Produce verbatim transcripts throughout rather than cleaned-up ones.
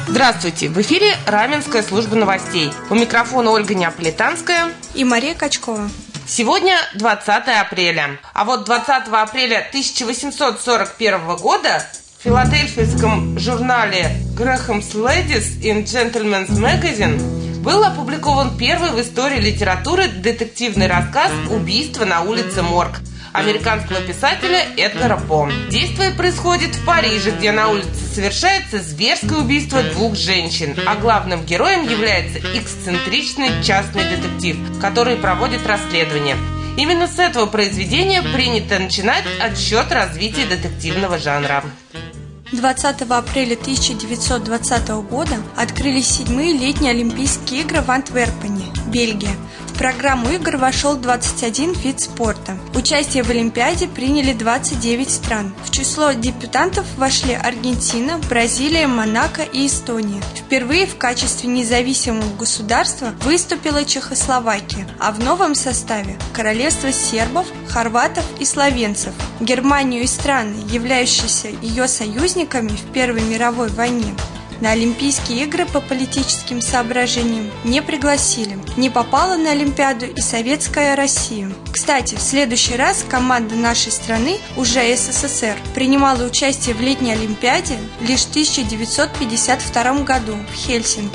Здравствуйте! В эфире Раменская служба новостей. У микрофона Ольга Неаполитанская и Мария Качкова. Сегодня двадцатое апреля. А вот двадцатого апреля тысяча восемьсот сорок первого года в филадельфийском журнале Graham's Ladies and Gentlemen's Magazine был опубликован первый в истории литературы детективный рассказ «Убийство на улице Морг» американского писателя Эдгара По. Действие происходит в Париже, где на улице совершается зверское убийство двух женщин, а главным героем является эксцентричный частный детектив, который проводит расследование. Именно с этого произведения принято начинать отсчет развития детективного жанра. двадцатого апреля тысяча девятьсот двадцатого года открылись седьмые летние Олимпийские игры в Антверпене, Бельгия. В программу игр вошел двадцать один вид спорта. Участие в Олимпиаде приняли двадцать девять стран. В число дебютантов вошли Аргентина, Бразилия, Монако и Эстония. Впервые в качестве независимого государства выступила Чехословакия, а в новом составе – королевство сербов, хорватов и словенцев. Германию и страны, являющиеся ее союзниками в Первой мировой войне, на Олимпийские игры по политическим соображениям не пригласили. Не попала на Олимпиаду и Советская Россия. Кстати, в следующий раз команда нашей страны, уже СССР, принимала участие в летней Олимпиаде лишь в тысяча девятьсот пятьдесят втором году в Хельсинки.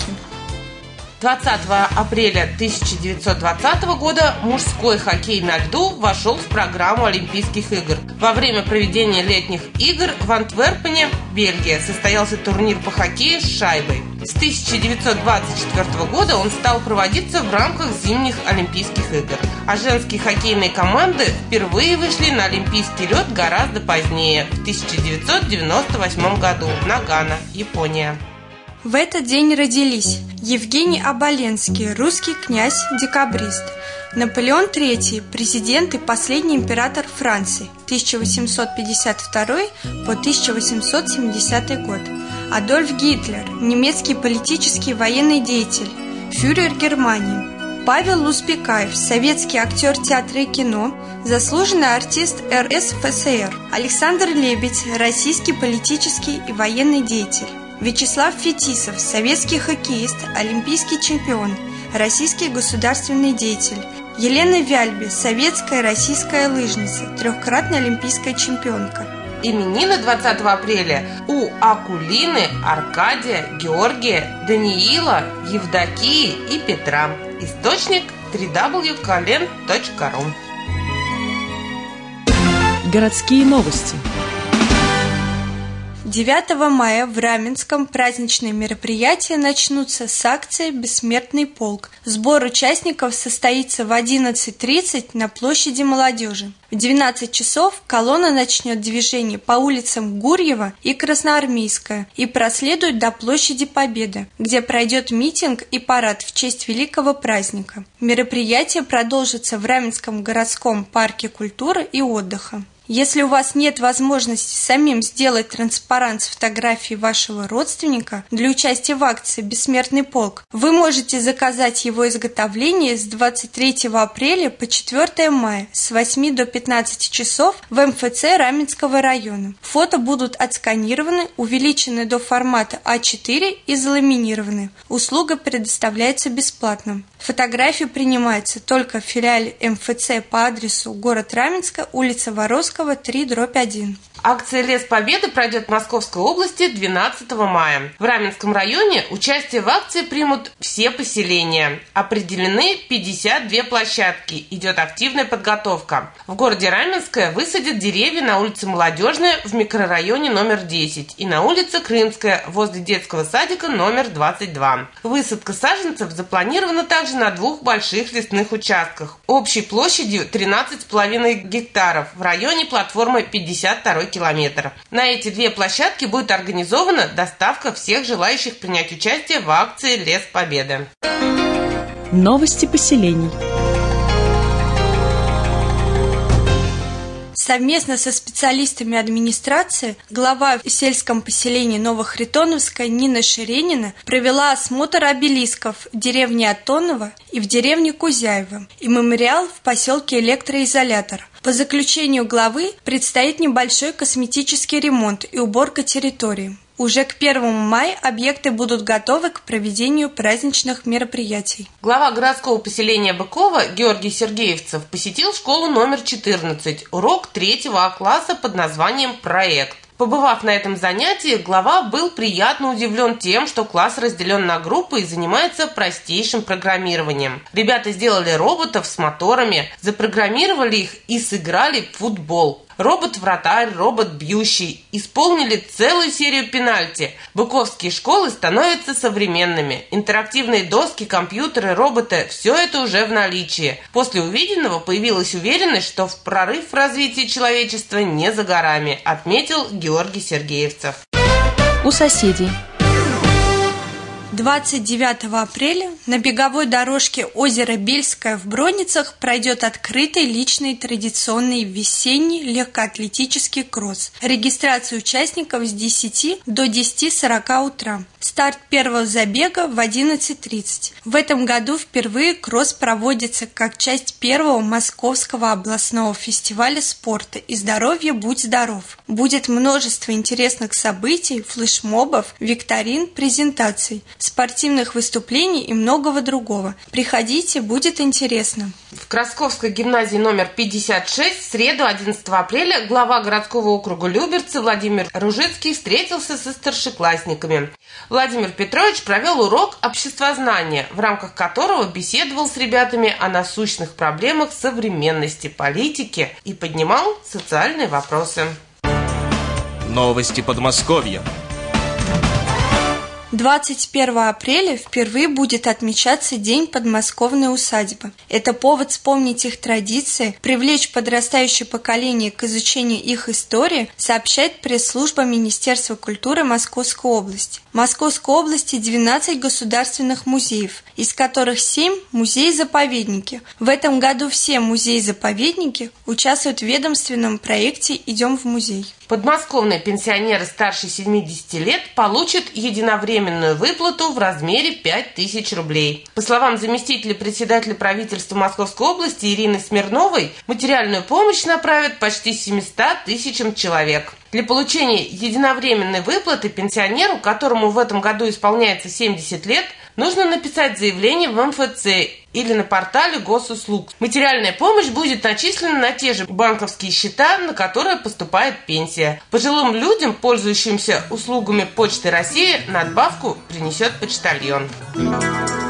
двадцатого апреля тысяча девятьсот двадцатого года мужской хоккей на льду вошел в программу Олимпийских игр. Во время проведения летних игр в Антверпене, Бельгия, состоялся турнир по хоккею с шайбой. С тысяча девятьсот двадцать четвёртого года он стал проводиться в рамках зимних Олимпийских игр. А женские хоккейные команды впервые вышли на олимпийский лед гораздо позднее, в тысяча девятьсот девяносто восьмом году, в Нагано, Япония. В этот день родились Евгений Оболенский, русский князь-декабрист, Наполеон третий, президент и последний император Франции, тысяча восемьсот пятьдесят второй по тысяча восемьсот семидесятый год, Адольф Гитлер, немецкий политический и военный деятель, фюрер Германии, Павел Луспекаев, советский актер театра и кино, заслуженный артист эр эс эф эс эр, Александр Лебедь, российский политический и военный деятель, Вячеслав Фетисов, советский хоккеист, олимпийский чемпион, российский государственный деятель, Елена Вяльбе, советская и российская лыжница, трехкратная олимпийская чемпионка. Именины двадцатого апреля у Акулины, Аркадия, Георгия, Даниила, Евдокии и Петра. Источник дабл ю дабл ю дабл ю точка кален точка ру. Городские новости. девятого мая в Раменском праздничные мероприятия начнутся с акции «Бессмертный полк». Сбор участников состоится в одиннадцать тридцать на площади Молодежи. В двенадцать часов колонна начнет движение по улицам Гурьева и Красноармейская и проследует до площади Победы, где пройдет митинг и парад в честь великого праздника. Мероприятие продолжится в Раменском городском парке культуры и отдыха. Если у вас нет возможности самим сделать транспарант с фотографией вашего родственника для участия в акции «Бессмертный полк», вы можете заказать его изготовление с двадцать третьего апреля по четвёртого мая с восьми до пятнадцати часов в эм эф цэ Раменского района. Фото будут отсканированы, увеличены до формата а четыре и заламинированы. Услуга предоставляется бесплатно. Фотографии принимаются только в филиале эм эф цэ по адресу город Раменска, улица Воровского, три дробь один. Акция «Лес Победы» пройдет в Московской области двенадцатого мая. В Раменском районе участие в акции примут все поселения. Определены пятьдесят две площадки. Идет активная подготовка. В городе Раменское высадят деревья на улице Молодежная в микрорайоне номер десять и на улице Крымская возле детского садика номер двадцать два. Высадка саженцев запланирована также на двух больших лесных участках общей площадью тринадцать с половиной гектаров в районе платформы пятьдесят второй километр. На эти две площадки будет организована доставка всех желающих принять участие в акции «Лес Победы». Новости поселений. Совместно со специалистами администрации глава в сельском поселении Новохритоновская Нина Ширенина провела осмотр обелисков в деревне Антоново и в деревне Кузяево и мемориал в поселке Электроизолятор. По заключению главы предстоит небольшой косметический ремонт и уборка территории. Уже к первому мая объекты будут готовы к проведению праздничных мероприятий. Глава городского поселения Быково Георгий Сергеевцев посетил школу номер четырнадцать, урок третьего А класса под названием «Проект». Побывав на этом занятии, глава был приятно удивлен тем, что класс разделен на группы и занимается простейшим программированием. Ребята сделали роботов с моторами, запрограммировали их и сыграли в футбол. Робот-вратарь, робот-бьющий. Исполнили целую серию пенальти. Быковские школы становятся современными. Интерактивные доски, компьютеры, роботы – все это уже в наличии. После увиденного появилась уверенность, что в прорыв в развитии человечества не за горами, отметил Георгий Сергеевцев. У соседей. двадцать девятого апреля на беговой дорожке озера Бельское в Броницах пройдет открытый личный традиционный весенний легкоатлетический кросс. Регистрация участников с десяти до десяти сорока утра. Старт первого забега в одиннадцать тридцать. В этом году впервые кросс проводится как часть первого Московского областного фестиваля спорта и здоровья «Будь здоров». Будет множество интересных событий, флешмобов, викторин, презентаций, спортивных выступлений и многого другого. Приходите, будет интересно. В Красковской гимназии номер пятьдесят шесть в среду одиннадцатого апреля глава городского округа Люберцы Владимир Ружицкий встретился со старшеклассниками. Владимир Петрович провел урок обществознания, в рамках которого беседовал с ребятами о насущных проблемах современности, политики и поднимал социальные вопросы. Новости Подмосковья. двадцать первого апреля впервые будет отмечаться День подмосковной усадьбы. Это повод вспомнить их традиции, привлечь подрастающее поколение к изучению их истории, сообщает пресс-служба Министерства культуры Московской области. В Московской области двенадцать государственных музеев, из которых семь музеи-заповедники. В этом году все музеи-заповедники участвуют в ведомственном проекте «Идем в музей». Подмосковные пенсионеры старше семидесяти лет получат единовременную выплату в размере пять тысяч рублей. По словам заместителя председателя правительства Московской области Ирины Смирновой, материальную помощь направят почти семистам тысячам человек. Для получения единовременной выплаты пенсионеру, которому в этом году исполняется семьдесят лет, нужно написать заявление в эм эф цэ или на портале госуслуг. Материальная помощь будет начислена на те же банковские счета, на которые поступает пенсия. Пожилым людям, пользующимся услугами Почты России, надбавку принесет почтальон.